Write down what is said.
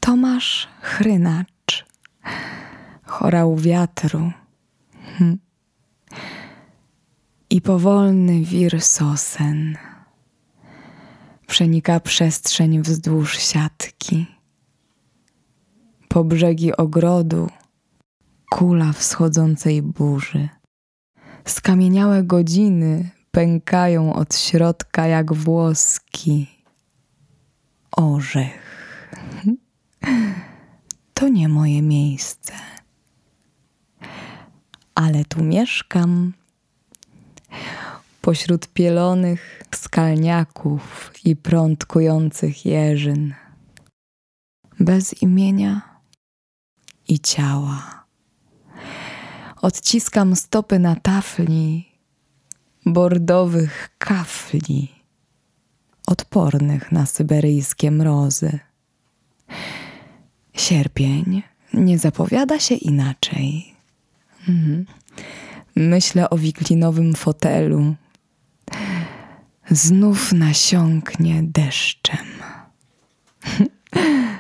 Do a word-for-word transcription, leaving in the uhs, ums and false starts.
Tomasz Chrynacz, chorał wiatru hm. i powolny wir sosen przenika przestrzeń wzdłuż siatki. Po brzegi ogrodu kula wschodzącej burzy. Skamieniałe godziny pękają od środka jak włoski. Orzech. To nie moje miejsce. Ale tu mieszkam. Pośród pielonych skalniaków i prątkujących jeżyn. Bez imienia i ciała. Odciskam stopy na tafli bordowych kafli, odpornych na syberyjskie mrozy. Sierpień nie zapowiada się inaczej. Mhm. Myślę o wiklinowym fotelu. Znów nasiąknie deszczem.